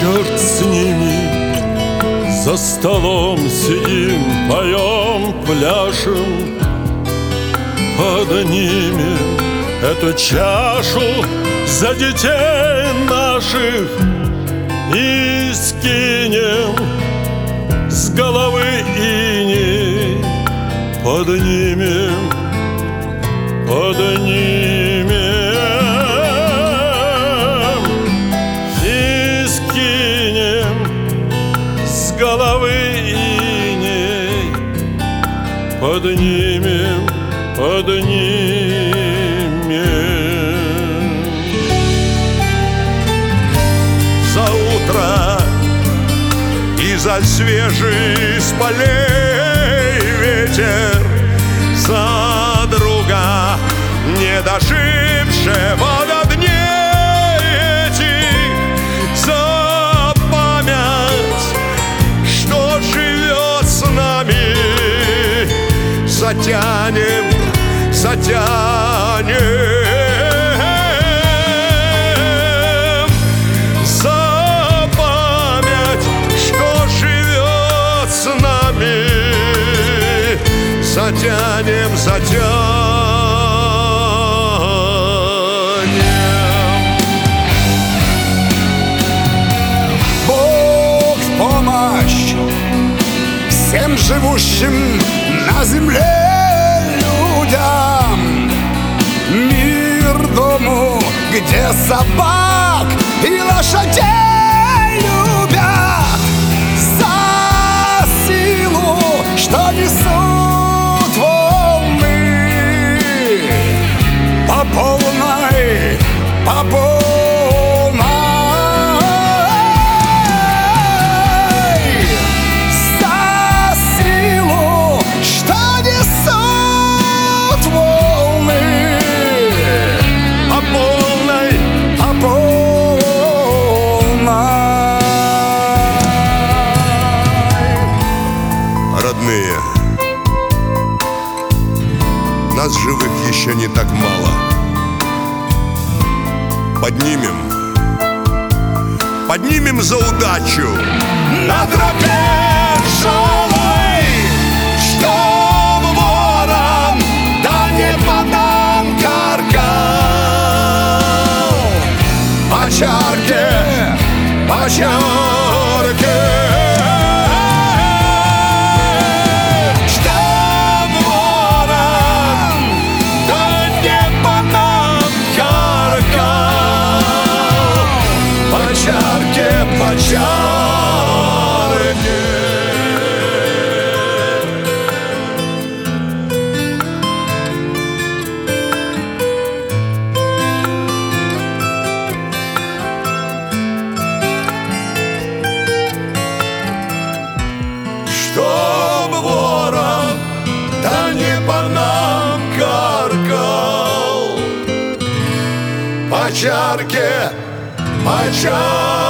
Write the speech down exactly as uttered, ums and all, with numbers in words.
черт с ними, за столом сидим, поем, пляшем, поднимем эту чашу за детей наших и скинем с головы иней, поднимем, поднимем и скинем с головы иней, поднимем, поднимем. За утро и за свежий с полей ветер, за друга, не дожившего до дней этих, за память, что живет с нами, затянем, затянем. Затянем, затянем. Бог в помощь всем живущим на земле людям, мир дому, где собак и лошадей любят, за силу, что несут по полной, по полной, за силу, что несут волны, по полной, по полной. Родные, нас живых еще не так мало. Поднимем, поднимем за удачу На тропе пчелой, чтоб ворон, да не по нам каркал. По чарке, по чарке, чтоб ворон, да не по нам каркал. По чарке, по чарке. Чтоб ворон, да не по нам каркал. По чарке, по чарке.